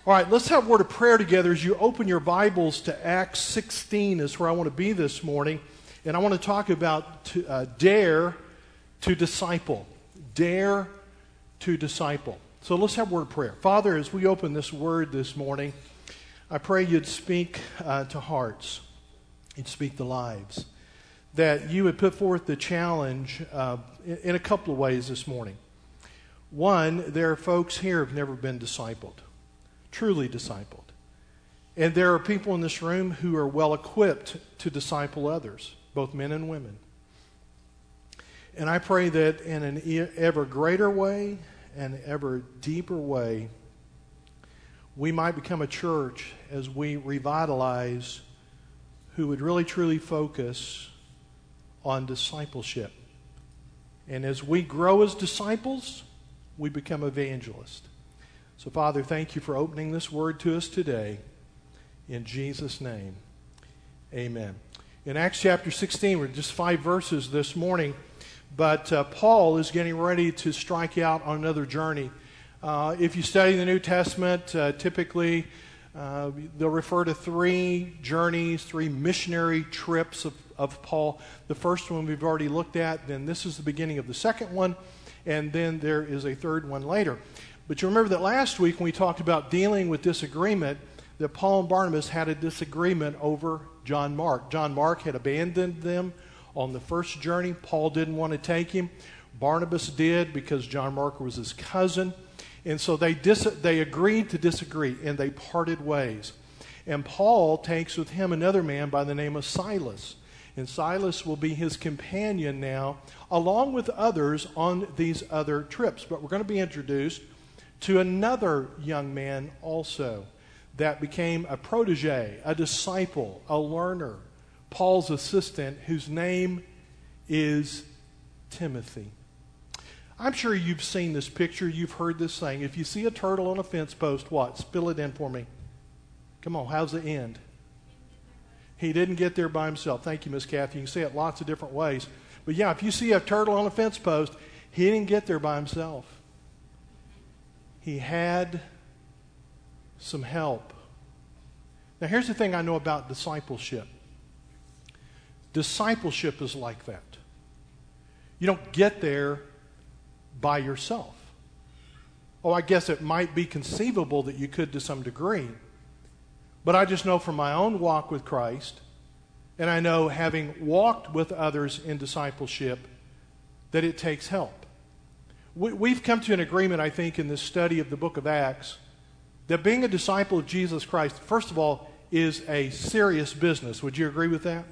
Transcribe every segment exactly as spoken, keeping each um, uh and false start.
All right, let's have a word of prayer together as you open your Bibles to Acts sixteen is where I want to be this morning. And I want to talk about to, uh, dare to disciple. Dare to disciple. So let's have a word of prayer. Father, as we open this word this morning, I pray you'd speak uh, to hearts. You'd speak to lives. That you would put forth the challenge uh, in, in a couple of ways this morning. One, there are folks here who have never been discipled. Truly discipled. And there are people in this room who are well equipped to disciple others, both men and women. And I pray that in an ever greater way and ever deeper way, we might become a church as we revitalize who would really truly focus on discipleship. And as we grow as disciples, we become evangelists. So, Father, thank you for opening this word to us today. In Jesus' name, amen. In Acts chapter sixteen, we're just five verses this morning, but uh, Paul is getting ready to strike out on another journey. Uh, if you study the New Testament, uh, typically uh, they'll refer to three journeys, three missionary trips of, of Paul. The first one we've already looked at, then this is the beginning of the second one, and then there is a third one later. But you remember that last week when we talked about dealing with disagreement, that Paul and Barnabas had a disagreement over John Mark. John Mark had abandoned them on the first journey. Paul didn't want to take him. Barnabas did because John Mark was his cousin. And so they dis- they agreed to disagree, and they parted ways. And Paul takes with him another man by the name of Silas. And Silas will be his companion now, along with others on these other trips. But we're going to be introduced to another young man also that became a protege, a disciple, a learner, Paul's assistant, whose name is Timothy. I'm sure you've seen this picture. You've heard this saying. If you see a turtle on a fence post, what? Spill it in for me. Come on, how's it end? He didn't get there by himself. Thank you, Miss Kathy. You can say it lots of different ways. But yeah, if you see a turtle on a fence post, he didn't get there by himself. He had some help. Now, here's the thing I know about discipleship. Discipleship is like that. You don't get there by yourself. Oh, I guess it might be conceivable that you could to some degree. But I just know from my own walk with Christ, and I know having walked with others in discipleship, that it takes help. We've come to an agreement, I think, in this study of the book of Acts, that being a disciple of Jesus Christ, first of all, is a serious business. Would you agree with that?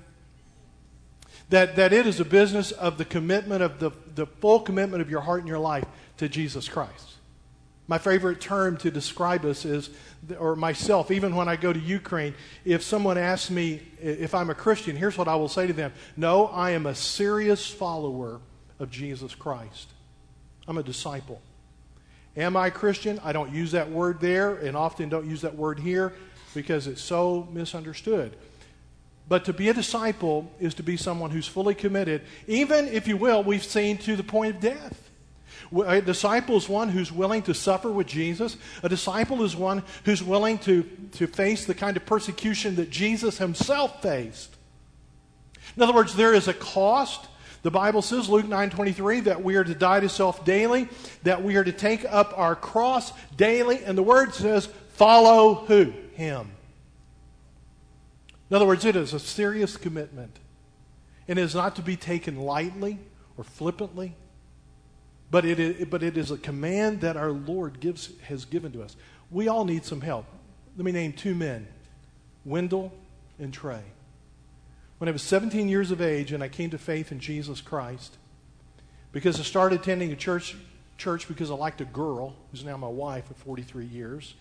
That, that it is a business of the commitment, of the, the full commitment of your heart and your life to Jesus Christ. My favorite term to describe us is, or myself, even when I go to Ukraine, if someone asks me if I'm a Christian, here's what I will say to them. No, I am a serious follower of Jesus Christ. I'm a disciple. Am I Christian? I don't use that word there and often don't use that word here because it's so misunderstood. But to be a disciple is to be someone who's fully committed, even, if you will, we've seen to the point of death. A disciple is one who's willing to suffer with Jesus. A disciple is one who's willing to, to face the kind of persecution that Jesus himself faced. In other words, there is a cost. The Bible says, Luke nine twenty-three, that we are to die to self daily, that we are to take up our cross daily, and the word says, follow who? Him. In other words, it is a serious commitment. It is not to be taken lightly or flippantly, but it is, but it is a command that our Lord gives has given to us. We all need some help. Let me name two men, Wendell and Trey. When I was seventeen years of age and I came to faith in Jesus Christ, because I started attending a church church because I liked a girl, who's now my wife for forty-three years,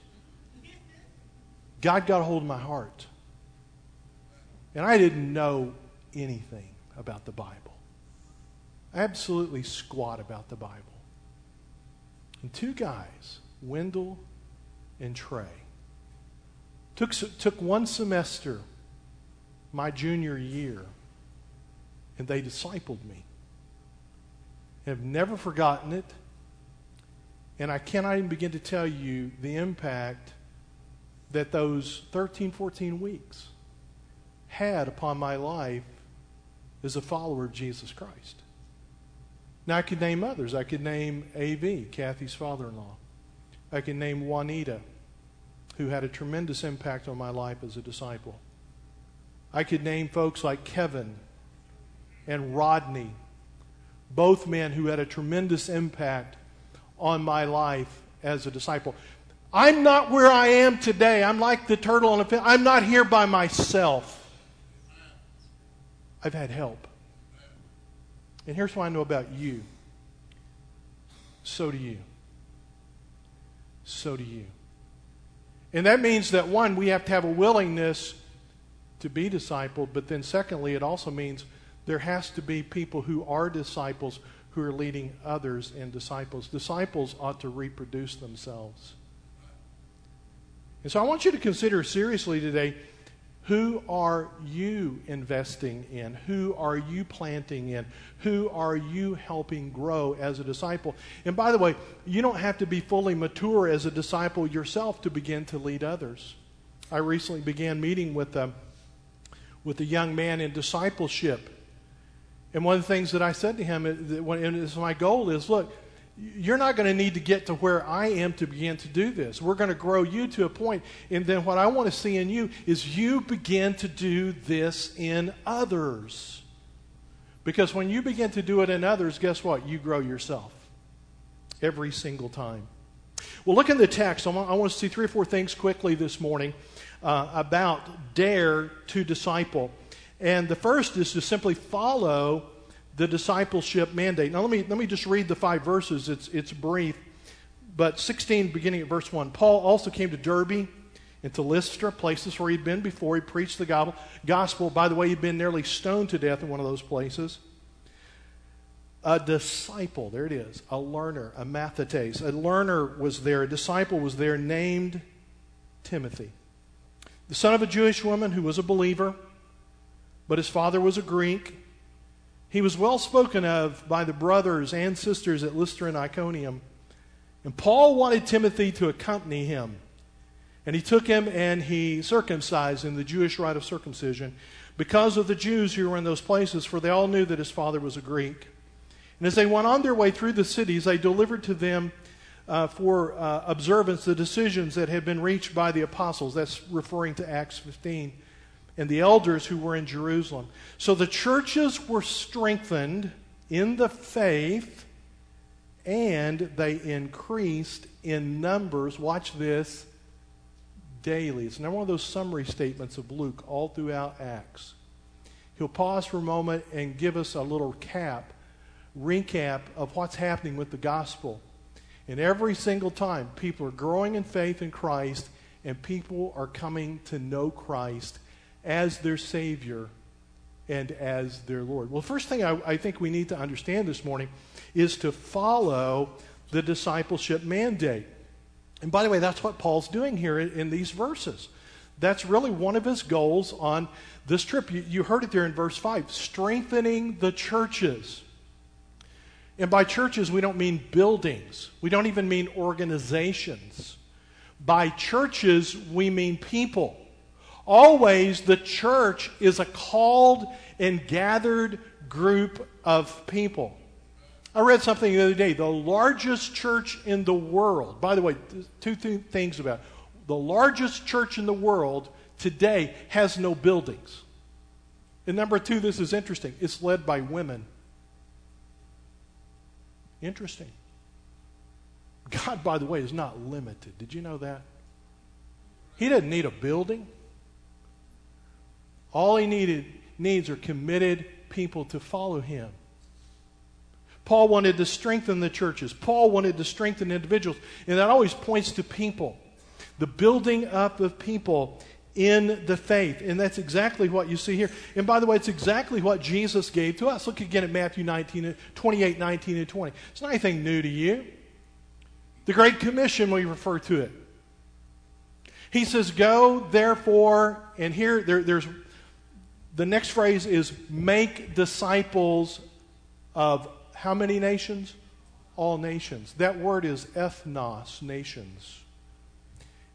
God got a hold of my heart. And I didn't know anything about the Bible. Absolutely squat about the Bible. And two guys, Wendell and Trey, took, took one semester my junior year, and they discipled me. And I've never forgotten it, and I cannot even begin to tell you the impact that those thirteen, fourteen weeks had upon my life as a follower of Jesus Christ. Now, I could name others. I could name A V, Kathy's father-in-law. I could name Juanita, who had a tremendous impact on my life as a disciple. I could name folks like Kevin and Rodney, both men who had a tremendous impact on my life as a disciple. I'm not where I am today. I'm like the turtle on a fin. I'm not here by myself. I've had help. And here's what I know about you. So do you. So do you. And that means that, one, we have to have a willingness to be discipled, but then secondly, it also means there has to be people who are disciples who are leading others in disciples. Disciples ought to reproduce themselves. And so I want you to consider seriously today, who are you investing in? Who are you planting in? Who are you helping grow as a disciple? And by the way, you don't have to be fully mature as a disciple yourself to begin to lead others. I recently began meeting with a, with a young man in discipleship. And one of the things that I said to him, and it's my goal is, look, you're not going to need to get to where I am to begin to do this. We're going to grow you to a point, and then what I want to see in you is you begin to do this in others. Because when you begin to do it in others, guess what? You grow yourself every single time. Well, look in the text. I want, I want to see three or four things quickly this morning uh, about dare to disciple. And the first is to simply follow the discipleship mandate. Now let me let me just read the five verses. It's it's brief, but sixteen, beginning at verse one. Paul also came to Derbe and to Lystra, places where he'd been before. He preached the gospel. By the way, he'd been nearly stoned to death in one of those places. A disciple, there it is, a learner, a mathetes. A learner was there, a disciple was there, named Timothy, the son of a Jewish woman who was a believer, but his father was a Greek. He was well spoken of by the brothers and sisters at Lystra and Iconium. And Paul wanted Timothy to accompany him. And he took him and he circumcised in the Jewish rite of circumcision because of the Jews who were in those places, for they all knew that his father was a Greek. And as they went on their way through the cities, they delivered to them uh, for uh, observance the decisions that had been reached by the apostles. That's referring to Acts fifteen. And the elders who were in Jerusalem. So the churches were strengthened in the faith, and they increased in numbers. Watch this. Daily. It's another one of those summary statements of Luke all throughout Acts. He'll pause for a moment and give us a little cap, recap of what's happening with the gospel. And every single time, people are growing in faith in Christ, and people are coming to know Christ as their Savior and as their Lord. Well, the first thing I, I think we need to understand this morning is to follow the discipleship mandate. And by the way, that's what Paul's doing here in, in these verses. That's really one of his goals on this trip. You, you heard it there in verse five, strengthening the churches. And by churches, we don't mean buildings. We don't even mean organizations. By churches, we mean people. Always, the church is a called and gathered group of people. I read something the other day. The largest church in the world, by the way, two th- things about it. The largest church in the world today has no buildings. And number two, this is interesting. It's led by women. Interesting. God, by the way, is not limited. Did you know that? He doesn't need a building. All he needed needs are committed people to follow him. Paul wanted to strengthen the churches. Paul wanted to strengthen individuals. And that always points to people. The building up of people in the faith. And that's exactly what you see here. And by the way, it's exactly what Jesus gave to us. Look again at Matthew nineteen, twenty-eight, nineteen, and twenty. It's not anything new to you. The Great Commission, we refer to it. He says, go, therefore, and here there, there's the next phrase is make disciples of how many nations? All nations. That word is ethnos, nations.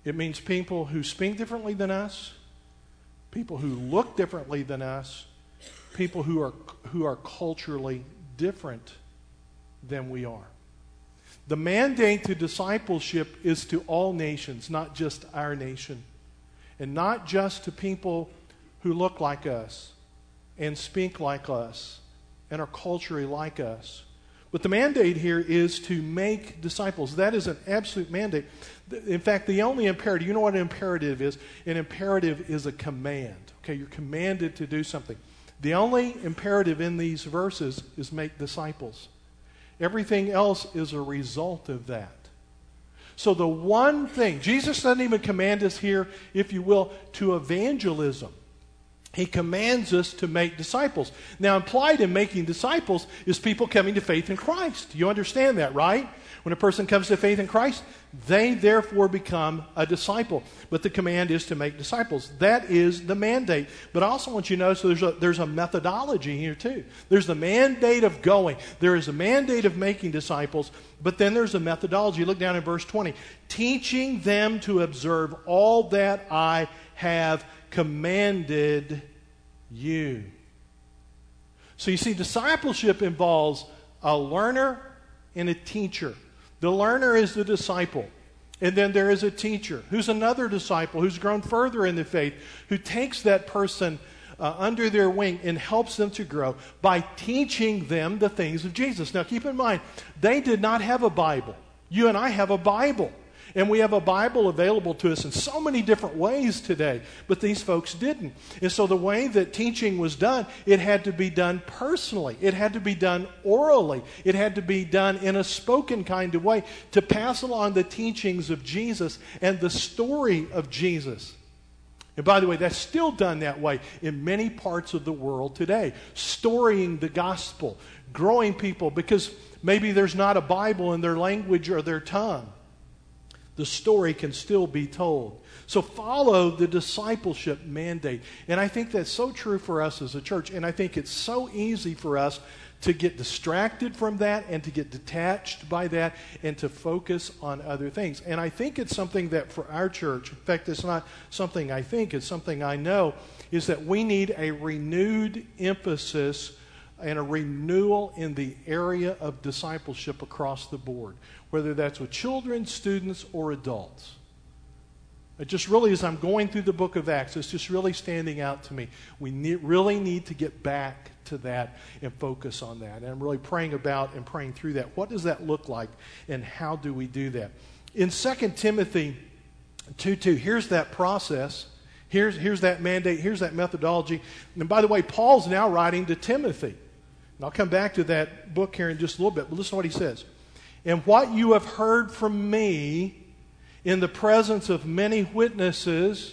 It means people who speak differently than us, people who look differently than us, people who are who are culturally different than we are. The mandate to discipleship is to all nations, not just our nation, and not just to people who look like us and speak like us and are culturally like us. But the mandate here is to make disciples. That is an absolute mandate. In fact, the only imperative, you know what an imperative is? An imperative is a command. Okay, you're commanded to do something. The only imperative in these verses is make disciples. Everything else is a result of that. So the one thing, Jesus doesn't even command us here, if you will, to evangelism. He commands us to make disciples. Now, implied in making disciples is people coming to faith in Christ. You understand that, right? When a person comes to faith in Christ, they therefore become a disciple. But the command is to make disciples. That is the mandate. But I also want you to notice there's a, there's a methodology here too. There's the mandate of going. There is a mandate of making disciples. But then there's a methodology. Look down in verse twenty. Teaching them to observe all that I have commanded you. So you see, discipleship involves a learner and a teacher. The learner is the disciple. And then there is a teacher who's another disciple who's grown further in the faith, who takes that person uh, under their wing and helps them to grow by teaching them the things of Jesus. Now keep in mind, they did not have a Bible. You and I have a Bible. And we have a Bible available to us in so many different ways today, but these folks didn't. And so the way that teaching was done, it had to be done personally. It had to be done orally. It had to be done in a spoken kind of way to pass along the teachings of Jesus and the story of Jesus. And by the way, that's still done that way in many parts of the world today. Storying the gospel, growing people, because maybe there's not a Bible in their language or their tongue. The story can still be told. So follow the discipleship mandate. And I think that's so true for us as a church. And I think it's so easy for us to get distracted from that and to get detached by that and to focus on other things. And I think it's something that for our church, in fact, it's not something I think, it's something I know, is that we need a renewed emphasis and a renewal in the area of discipleship across the board, whether that's with children, students, or adults. It just really, as I'm going through the book of Acts, it's just really standing out to me. We need, really need to get back to that and focus on that. And I'm really praying about and praying through that. What does that look like, and how do we do that? In Second Timothy two two, here's that process. Here's, here's that mandate. Here's that methodology. And by the way, Paul's now writing to Timothy. And I'll come back to that book here in just a little bit, but listen to what he says. And what you have heard from me in the presence of many witnesses,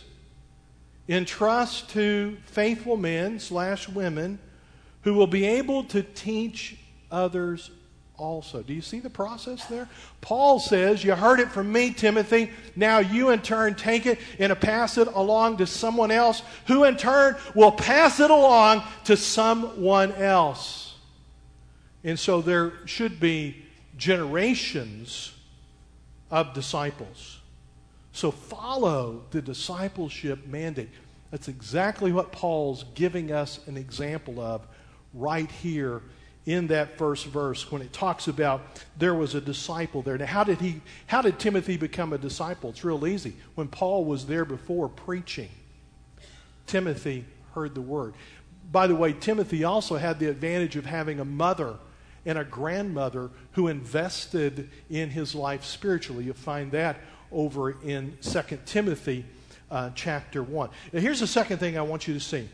entrust to faithful men slash women who will be able to teach others also. Do you see the process there? Paul says, you heard it from me, Timothy. Now you in turn take it and pass it along to someone else, who in turn will pass it along to someone else. And so there should be generations of disciples. So follow the discipleship mandate. That's exactly what Paul's giving us an example of right here in that first verse when it talks about there was a disciple there. Now, how did he, how did Timothy become a disciple? It's real easy. When Paul was there before preaching, Timothy heard the word. By the way, Timothy also had the advantage of having a mother and a grandmother who invested in his life spiritually. You'll find that over in Second Timothy uh, chapter one. Now, here's the second thing I want you to see.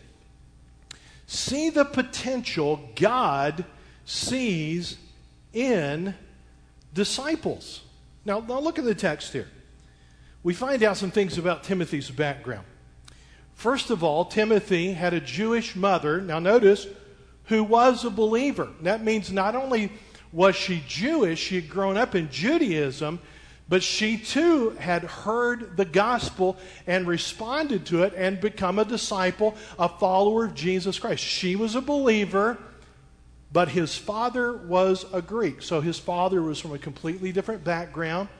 See the potential God sees in disciples. Now, now look at the text here. We find out some things about Timothy's background. First of all, Timothy had a Jewish mother, now notice, who was a believer. That means not only was she Jewish, she had grown up in Judaism, but she too had heard the gospel and responded to it and become a disciple, a follower of Jesus Christ. She was a believer, but his father was a Greek. So his father was from a completely different background.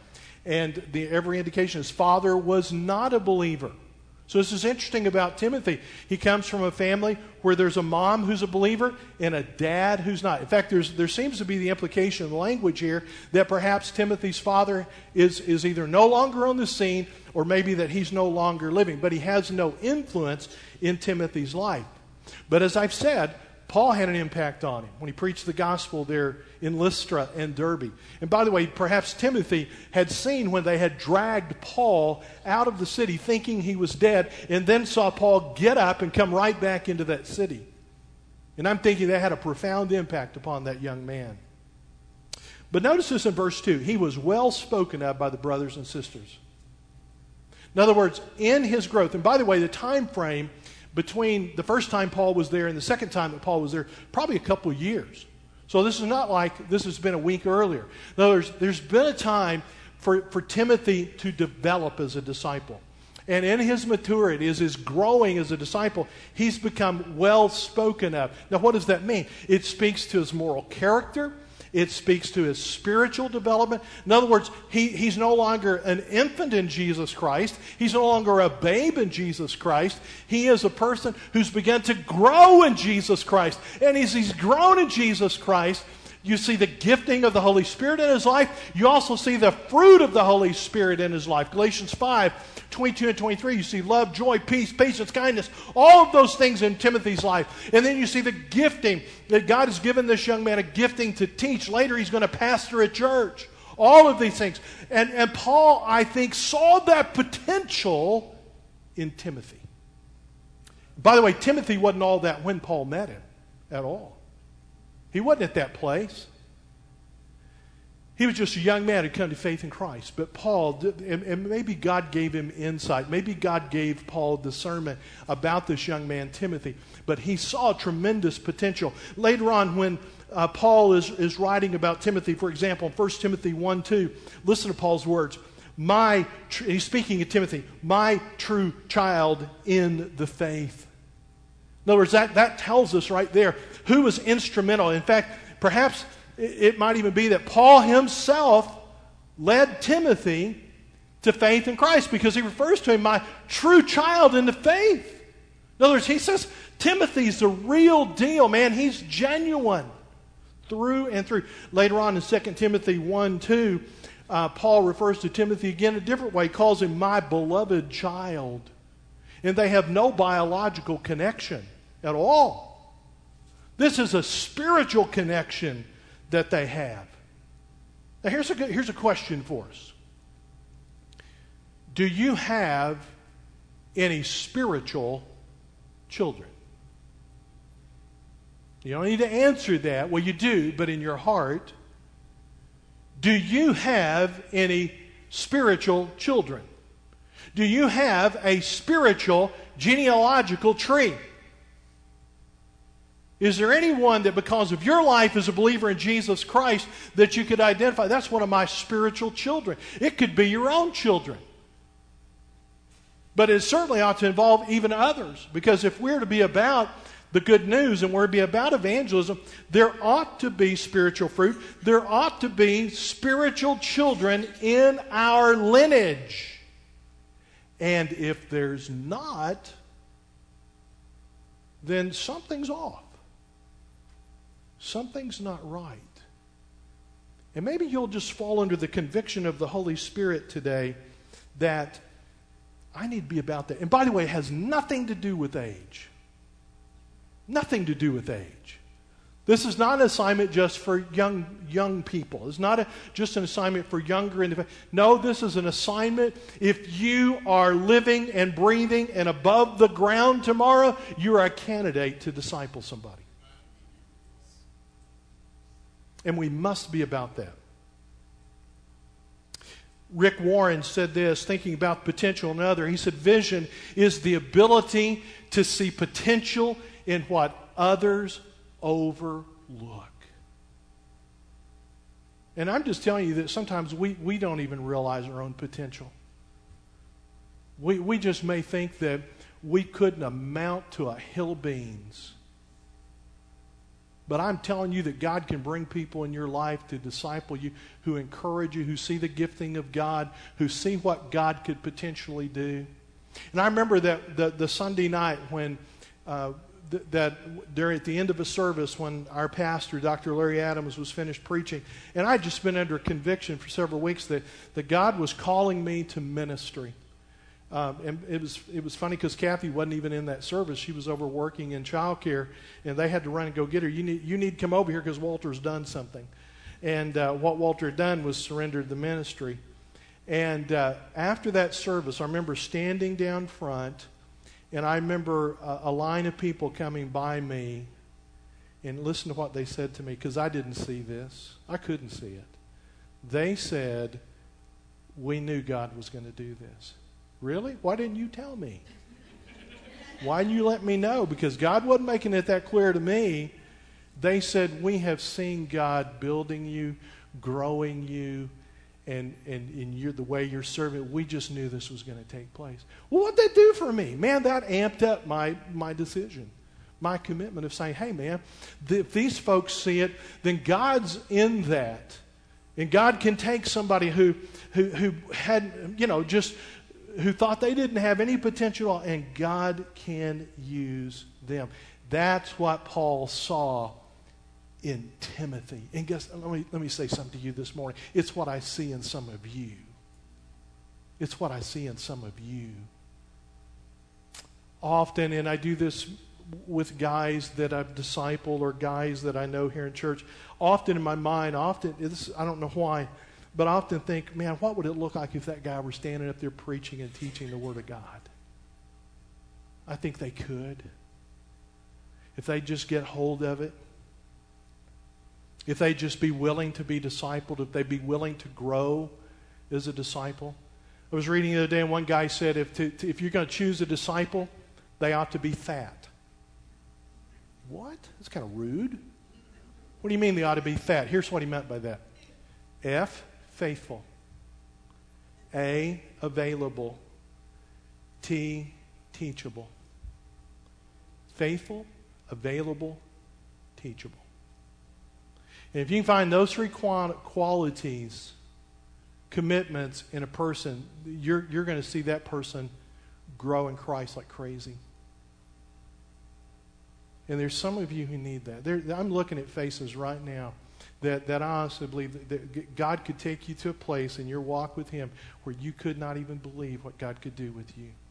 and the, every indication his father was not a believer. So this is interesting about Timothy. He comes from a family where there's a mom who's a believer and a dad who's not. In fact, there's, there seems to be the implication in the language here that perhaps Timothy's father is, is either no longer on the scene or maybe that he's no longer living. But he has no influence in Timothy's life. But as I've said, Paul had an impact on him when he preached the gospel there in Lystra and Derbe. And by the way, perhaps Timothy had seen when they had dragged Paul out of the city thinking he was dead, and then saw Paul get up and come right back into that city. And I'm thinking that had a profound impact upon that young man. But notice this in verse two. He was well spoken of by the brothers and sisters. In other words, in his growth, and by the way, the time frame between the first time Paul was there and the second time that Paul was there, probably a couple of years. So this is not like this has been a week earlier. In other words, there's been a time for, for Timothy to develop as a disciple. And in his maturity, as his growing as a disciple, he's become well spoken of. Now, what does that mean? It speaks to his moral character. It speaks to his spiritual development. In other words, he, he's no longer an infant in Jesus Christ. He's no longer a babe in Jesus Christ. He is a person who's begun to grow in Jesus Christ. And as he's grown in Jesus Christ, you see the gifting of the Holy Spirit in his life. You also see the fruit of the Holy Spirit in his life. Galatians five, twenty-two and twenty-three, you see love, joy, peace, patience, kindness, all of those things in Timothy's life. And then you see the gifting that God has given this young man, a gifting to teach. Later he's going to pastor a church. All of these things. And, and Paul, I think, saw that potential in Timothy. By the way, Timothy wasn't all that when Paul met him at all. He wasn't at that place. He was just a young man who come to faith in Christ. But Paul, and, and maybe God gave him insight. Maybe God gave Paul discernment about this young man, Timothy. But he saw tremendous potential. Later on, when uh, Paul is, is writing about Timothy, for example, in First Timothy one two, listen to Paul's words. My, tr- he's speaking of Timothy, my true child in the faith. In other words, that, that tells us right there who was instrumental. In fact, perhaps it might even be that Paul himself led Timothy to faith in Christ, because he refers to him, my true child in the faith. In other words, he says Timothy's the real deal, man. He's genuine through and through. Later on in Second Timothy one two, uh, Paul refers to Timothy again a different way. He calls him my beloved child. And they have no biological connection at all. This is a spiritual connection that they have. Now here's a, here's a question for us. Do you have any spiritual children? You don't need to answer that. Well, you do, but in your heart, do you have any spiritual children? Do you have a spiritual genealogical tree? Is there anyone that because of your life as a believer in Jesus Christ that you could identify? That's one of my spiritual children. It could be your own children. But it certainly ought to involve even others. Because if we're to be about the good news and we're to be about evangelism, there ought to be spiritual fruit. There ought to be spiritual children in our lineage. And if there's not, then something's off. Something's not right. And maybe you'll just fall under the conviction of the Holy Spirit today that I need to be about that. And by the way, it has nothing to do with age. Nothing to do with age. This is not an assignment just for young young people. It's not a, just an assignment for younger individuals. No, this is an assignment. If you are living and breathing and above the ground tomorrow, you are a candidate to disciple somebody. And we must be about that. Rick Warren said this, thinking about potential in another. He said, vision is the ability to see potential in what others overlook. And I'm just telling you that sometimes we, we don't even realize our own potential. We, we just may think that we couldn't amount to a hill of beans. But I'm telling you that God can bring people in your life to disciple you, who encourage you, who see the gifting of God, who see what God could potentially do. And I remember that the, the Sunday night when uh, th- that during at the end of a service when our pastor, Doctor Larry Adams, was finished preaching, and I'd just been under conviction for several weeks that, that God was calling me to ministry. Um, and it was it was funny because Kathy wasn't even in that service. She was over working in childcare, and they had to run and go get her. You need you need to come over here because Walter's done something. And uh, what Walter had done was surrendered the ministry. And uh, after that service, I remember standing down front, and I remember a, a line of people coming by me, and listen to what they said to me, because I didn't see this. I couldn't see it. They said, "We knew God was going to do this." Really? Why didn't you tell me? Why didn't you let me know? Because God wasn't making it that clear to me. They said, "We have seen God building you, growing you, and and in you're the way you're serving. We just knew this was going to take place." Well, what'd that do for me? Man, that amped up my, my decision, my commitment of saying, "Hey, man, if these folks see it, then God's in that. And God can take somebody who who who had, you know, just... who thought they didn't have any potential, and God can use them." That's what Paul saw in Timothy. And guess, let me, let me say something to you this morning. It's what I see in some of you. It's what I see in some of you. Often, and I do this with guys that I've discipled or guys that I know here in church, often in my mind, often, it's, I don't know why, but I often think, man, what would it look like if that guy were standing up there preaching and teaching the Word of God? I think they could. If they just get hold of it. If they just be willing to be discipled. If they be willing to grow as a disciple. I was reading the other day and one guy said, if, to, to, if you're going to choose a disciple, they ought to be fat. What? That's kind of rude. What do you mean they ought to be fat? Here's what he meant by that. F, faithful. A, available. T, teachable. Faithful, available, teachable. And if you can find those three qualities, commitments in a person, you're, you're going to see that person grow in Christ like crazy. And there's some of you who need that. There, I'm looking at faces right now that, that I honestly believe that, that God could take you to a place in your walk with Him where you could not even believe what God could do with you.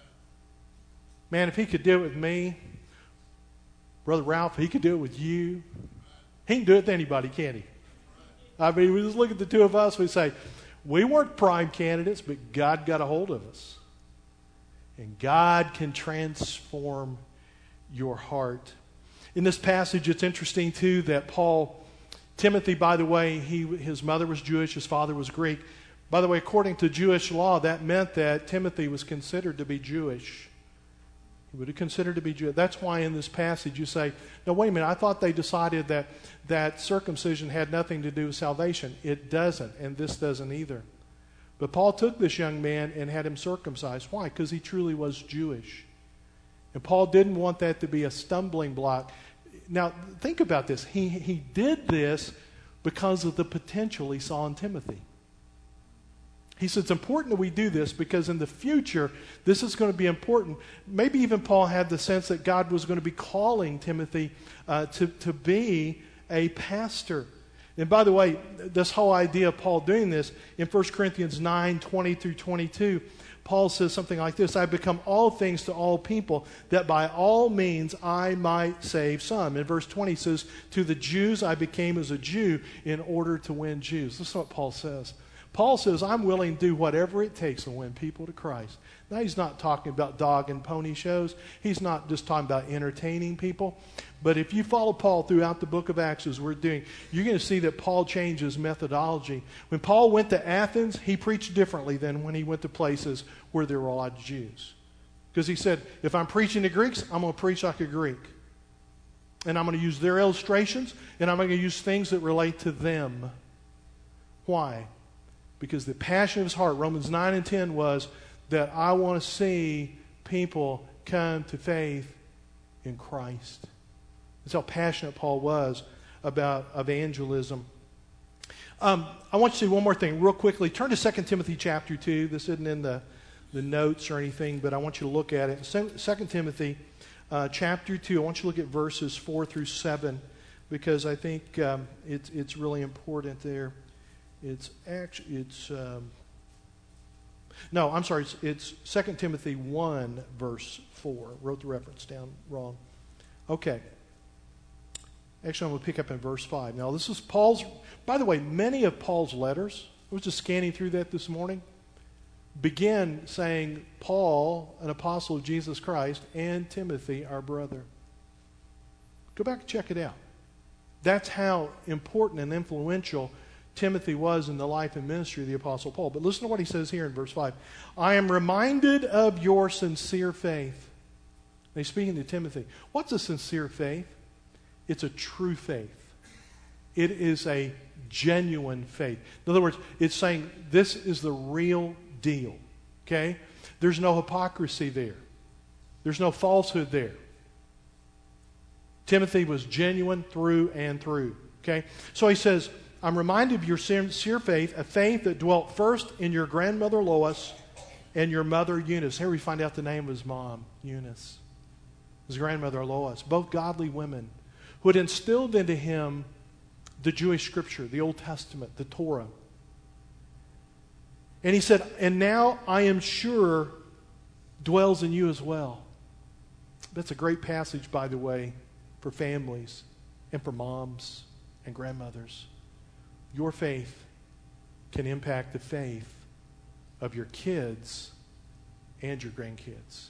Man, if He could do it with me, Brother Ralph, He could do it with you. He can do it with anybody, can't He? I mean, we just look at the two of us, we say, we weren't prime candidates, but God got a hold of us. And God can transform your heart. In this passage, it's interesting, too, that Paul, Timothy, by the way, he, his mother was Jewish, his father was Greek. By the way, according to Jewish law, that meant that Timothy was considered to be Jewish. He would have considered to be Jewish. That's why in this passage you say, no, wait a minute, I thought they decided that, that circumcision had nothing to do with salvation. It doesn't, and this doesn't either. But Paul took this young man and had him circumcised. Why? Because he truly was Jewish. And Paul didn't want that to be a stumbling block. Now, think about this. He, he did this because of the potential he saw in Timothy. He said it's important that we do this because in the future, this is going to be important. Maybe even Paul had the sense that God was going to be calling Timothy uh, to, to be a pastor. And by the way, this whole idea of Paul doing this, in First Corinthians nine, twenty through twenty-two, Paul says something like this, I become all things to all people, that by all means I might save some. In verse twenty, he says, to the Jews I became as a Jew in order to win Jews. This is what Paul says. Paul says, I'm willing to do whatever it takes to win people to Christ. Now, he's not talking about dog and pony shows. He's not just talking about entertaining people. But if you follow Paul throughout the book of Acts as we're doing, you're going to see that Paul changes methodology. When Paul went to Athens, he preached differently than when he went to places where there were a lot of Jews. Because he said, if I'm preaching to Greeks, I'm going to preach like a Greek. And I'm going to use their illustrations, and I'm going to use things that relate to them. Why? Because the passion of his heart, Romans nine and ten, was that I want to see people come to faith in Christ. That's how passionate Paul was about evangelism. Um, I want you to do one more thing real quickly. Turn to Second Timothy chapter two. This isn't in the, the notes or anything, but I want you to look at it. Second Timothy uh, chapter two, I want you to look at verses four through seven, because I think um, it's, it's really important there. It's actually, it's, um, no, I'm sorry, it's, it's Second Timothy one, verse four. Wrote the reference down wrong. Okay. Actually, I'm going to pick up in verse five. Now, this is Paul's, by the way, many of Paul's letters, I was just scanning through that this morning, begin saying, Paul, an apostle of Jesus Christ, and Timothy, our brother. Go back and check it out. That's how important and influential Timothy was in the life and ministry of the Apostle Paul. But listen to what he says here in verse five. I am reminded of your sincere faith. Now, he's speaking to Timothy. What's a sincere faith? It's a true faith. It is a genuine faith. In other words, it's saying this is the real deal. Okay? There's no hypocrisy there. There's no falsehood there. Timothy was genuine through and through. Okay? So he says, I'm reminded of your sincere faith, a faith that dwelt first in your grandmother Lois and your mother Eunice. Here we find out the name of his mom, Eunice. His grandmother Lois. Both godly women who had instilled into him the Jewish scripture, the Old Testament, the Torah. And he said, and now I am sure dwells in you as well. That's a great passage, by the way, for families and for moms and grandmothers. Your faith can impact the faith of your kids and your grandkids.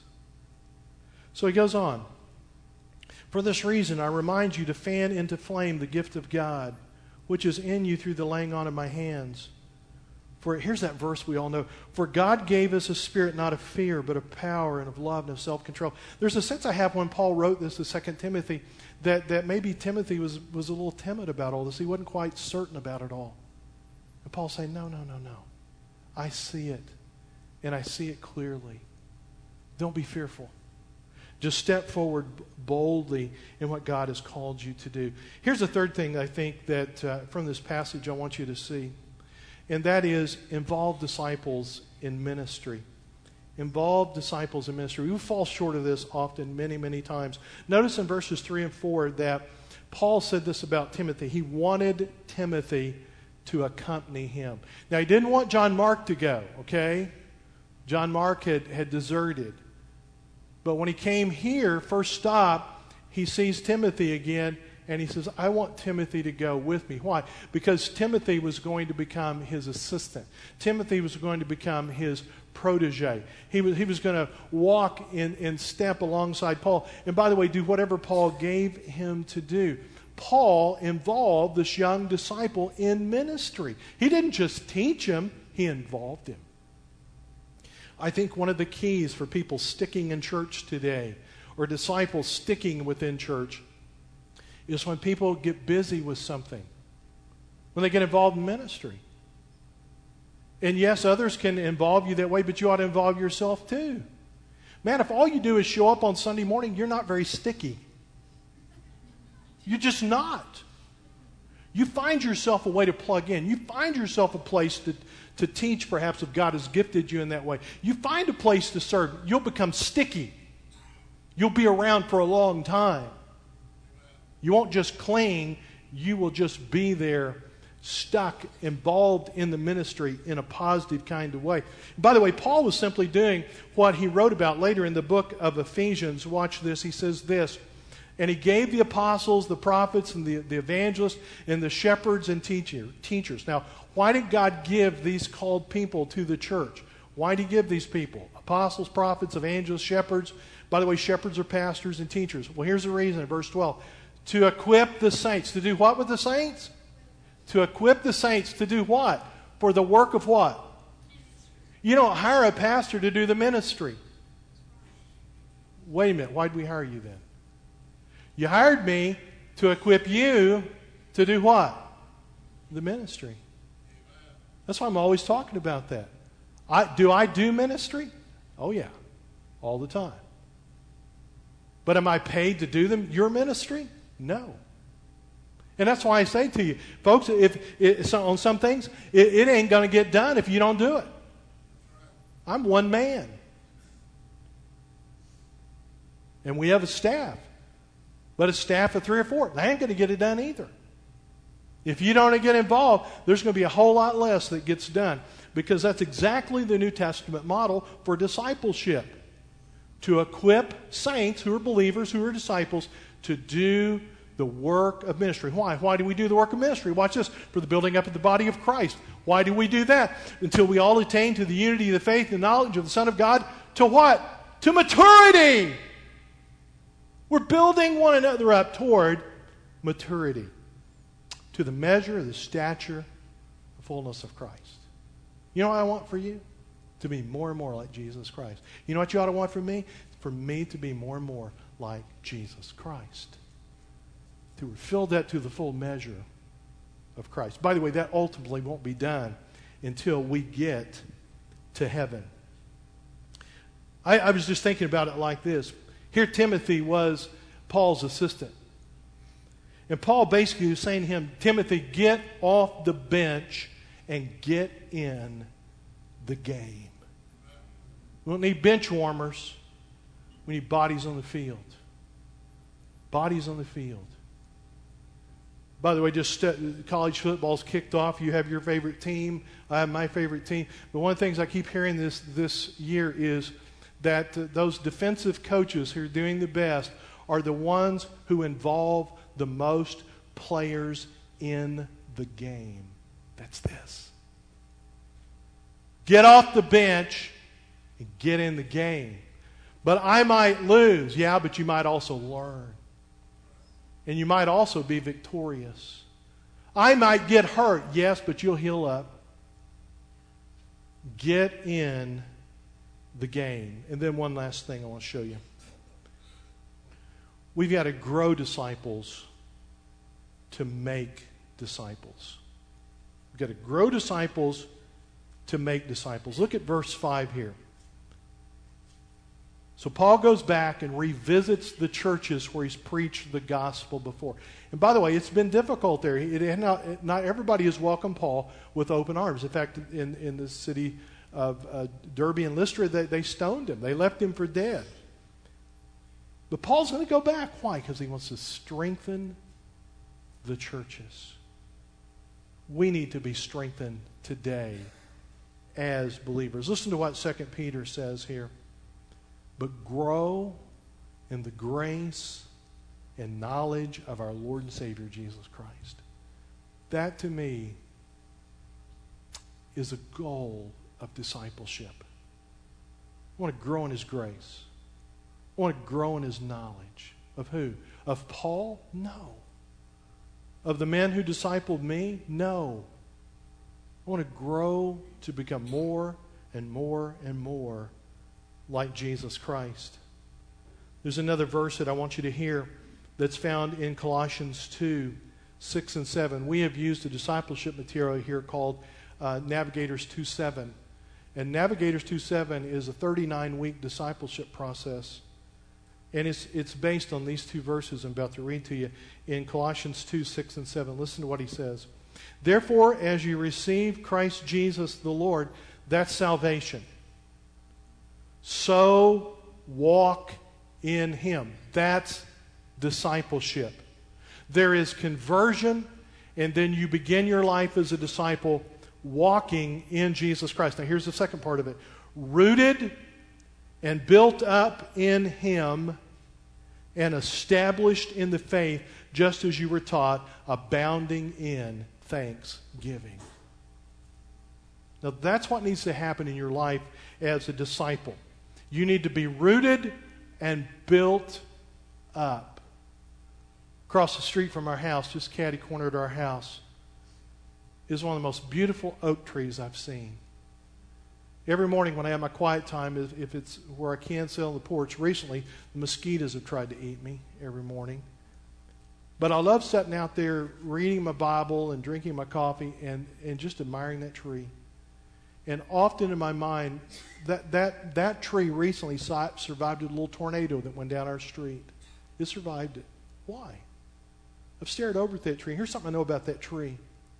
So he goes on. For this reason, I remind you to fan into flame the gift of God, which is in you through the laying on of my hands. For here's that verse we all know. For God gave us a spirit not of fear, but of power and of love and of self-control. There's a sense I have when Paul wrote this to Second Timothy that, that maybe Timothy was, was a little timid about all this. He wasn't quite certain about it all. And Paul's saying, no, no, no, no. I see it, and I see it clearly. Don't be fearful. Just step forward boldly in what God has called you to do. Here's the third thing I think that uh, from this passage I want you to see. And that is involve disciples in ministry. Involve disciples in ministry. We fall short of this often many, many times. Notice in verses three and four that Paul said this about Timothy. He wanted Timothy to accompany him. Now, he didn't want John Mark to go, okay? John Mark had, had deserted. But when he came here, first stop, he sees Timothy again, and he says, I want Timothy to go with me. Why? Because Timothy was going to become his assistant. Timothy was going to become his protege. He was, he was going to walk in, in step alongside Paul. And by the way, do whatever Paul gave him to do. Paul involved this young disciple in ministry. He didn't just teach him, he involved him. I think one of the keys for people sticking in church today, or disciples sticking within church, is when people get busy with something, when they get involved in ministry. And yes, others can involve you that way, but you ought to involve yourself too. Man, if all you do is show up on Sunday morning, you're not very sticky. You're just not. You find yourself a way to plug in. You find yourself a place to, to teach, perhaps, if God has gifted you in that way. You find a place to serve. You'll become sticky. You'll be around for a long time. You won't just cling. You will just be there, stuck, involved in the ministry in a positive kind of way. By the way, Paul was simply doing what he wrote about later in the book of Ephesians. Watch this. He says this. And he gave the apostles, the prophets, and the, the evangelists, and the shepherds and teacher, teachers. Now, why did God give these called people to the church? Why did he give these people? Apostles, prophets, evangelists, shepherds. By the way, shepherds are pastors and teachers. Well, here's the reason in verse twelve. To equip the saints. To do what with the saints? To equip the saints to do what? For the work of what? You don't hire a pastor to do the ministry. Wait a minute. Why did we hire you then? You hired me to equip you to do what? The ministry. That's why I'm always talking about that. I, do I do ministry? Oh yeah, all the time. But am I paid to do them, your ministry? No. And that's why I say to you, folks, if it, on some things, it, it ain't going to get done if you don't do it. I'm one man. And we have a staff. But a staff of three or four. They ain't going to get it done either. If you don't get involved, there's going to be a whole lot less that gets done. Because that's exactly the New Testament model for discipleship. To equip saints who are believers, who are disciples, to do the work of ministry. Why? Why do we do the work of ministry? Watch this. For the building up of the body of Christ. Why do we do that? Until we all attain to the unity of the faith and knowledge of the Son of God. To what? To maturity. We're building one another up toward maturity. To the measure of the stature, the fullness of Christ. You know what I want for you? To be more and more like Jesus Christ. You know what you ought to want from me? For me to be more and more like Jesus Christ. To be filled up to the full measure of Christ. By the way, that ultimately won't be done until we get to heaven. I, I was just thinking about it like this. Here Timothy was Paul's assistant. And Paul basically was saying to him, Timothy, get off the bench and get in the game. We don't need bench warmers. We need bodies on the field. Bodies on the field. By the way, just st- college football's kicked off. You have your favorite team. I have my favorite team. But one of the things I keep hearing this, this year is that uh, those defensive coaches who are doing the best are the ones who involve the most players in the game. That's this. Get off the bench and get in the game. But I might lose. Yeah, but you might also learn. And you might also be victorious. I might get hurt. Yes, but you'll heal up. Get in the game. And then one last thing I want to show you. We've got to grow disciples to make disciples. We've got to grow disciples to make disciples. Look at verse five here. So Paul goes back and revisits the churches where he's preached the gospel before. And by the way, it's been difficult there. It, not, not everybody has welcomed Paul with open arms. In fact, in, in the city of uh, Derbe and Lystra, they, they stoned him. They left him for dead. But Paul's going to go back. Why? Because he wants to strengthen the churches. We need to be strengthened today as believers. Listen to what Second Peter says here. But grow in the grace and knowledge of our Lord and Savior, Jesus Christ. That, to me, is a goal of discipleship. I want to grow in His grace. I want to grow in His knowledge. Of who? Of Paul? No. Of the men who discipled me? No. I want to grow to become more and more and more like Jesus Christ. There's another verse that I want you to hear that's found in Colossians two, six and seven. We have used a discipleship material here called uh, Navigators two seven. And Navigators two seven is a thirty-nine week discipleship process. And it's, it's based on these two verses I'm about to read to you in Colossians two, six and seven. Listen to what he says. Therefore, as you receive Christ Jesus the Lord, that's salvation. So walk in Him. That's discipleship. There is conversion, and then you begin your life as a disciple walking in Jesus Christ. Now here's the second part of it. Rooted and built up in Him and established in the faith, just as you were taught, abounding in thanksgiving. Now that's what needs to happen in your life as a disciple. You need to be rooted and built up. Across the street from our house, just catty corner to our house, is one of the most beautiful oak trees I've seen. Every morning when I have my quiet time, if, if it's where I can sit on the porch, recently the mosquitoes have tried to eat me every morning. But I love sitting out there reading my Bible and drinking my coffee and, and just admiring that tree. And often in my mind, that, that, that tree recently survived a little tornado that went down our street. It survived it. Why? I've stared over at that tree. Here's something I know about that tree.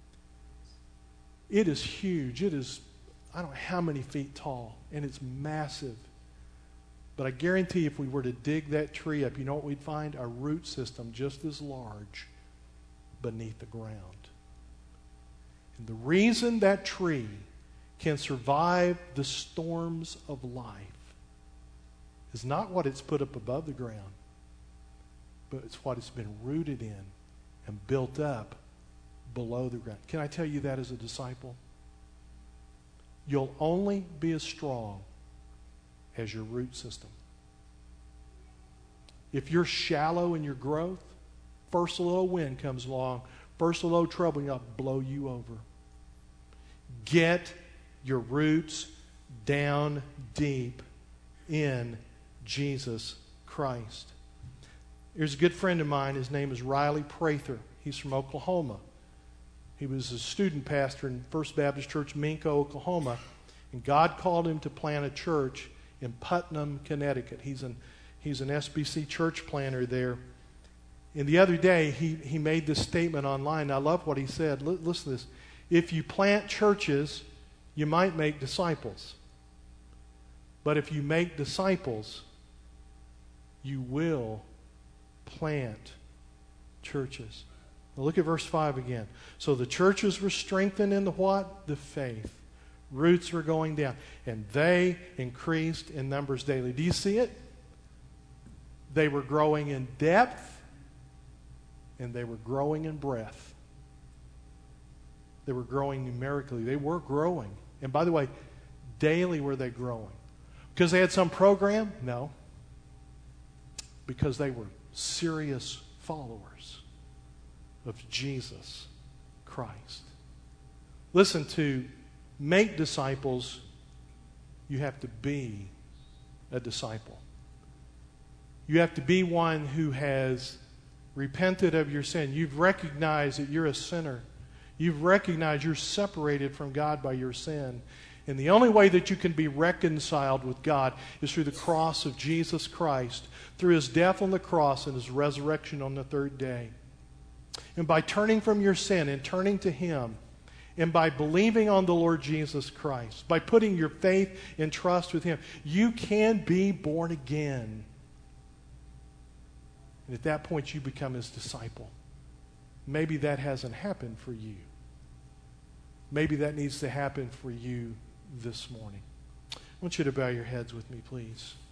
It is huge. It is, I don't know how many feet tall, and it's massive. But I guarantee if we were to dig that tree up, you know what we'd find? A root system just as large beneath the ground. And the reason that tree can survive the storms of life is not what it's put up above the ground, but it's what it's been rooted in and built up below the ground. Can I tell you that as a disciple? You'll only be as strong as your root system. If you're shallow in your growth, first a little wind comes along, first a little trouble, and it'll blow you over. Get your roots down deep in Jesus Christ. There's a good friend of mine. His name is Riley Prather. He's from Oklahoma. He was a student pastor in First Baptist Church, Minco, Oklahoma. And God called him to plant a church in Putnam, Connecticut. He's an, he's an S B C church planter there. And the other day, he, he made this statement online. I love what he said. L- listen to this. If you plant churches, you might make disciples. But if you make disciples, you will plant churches. Now look at verse five again. So the churches were strengthened in the what? The faith. Roots were going down. And they increased in numbers daily. Do you see it? They were growing in depth and they were growing in breadth. They were growing numerically. They were growing. And by the way, daily were they growing. Because they had some program? No. Because they were serious followers of Jesus Christ. Listen, to make disciples, you have to be a disciple. You have to be one who has repented of your sin. You've recognized that you're a sinner. You've recognized you're separated from God by your sin. And the only way that you can be reconciled with God is through the cross of Jesus Christ, through His death on the cross and His resurrection on the third day. And by turning from your sin and turning to Him, and by believing on the Lord Jesus Christ, by putting your faith and trust with Him, you can be born again. And at that point, you become His disciple. Maybe that hasn't happened for you. Maybe that needs to happen for you this morning. I want you to bow your heads with me, please.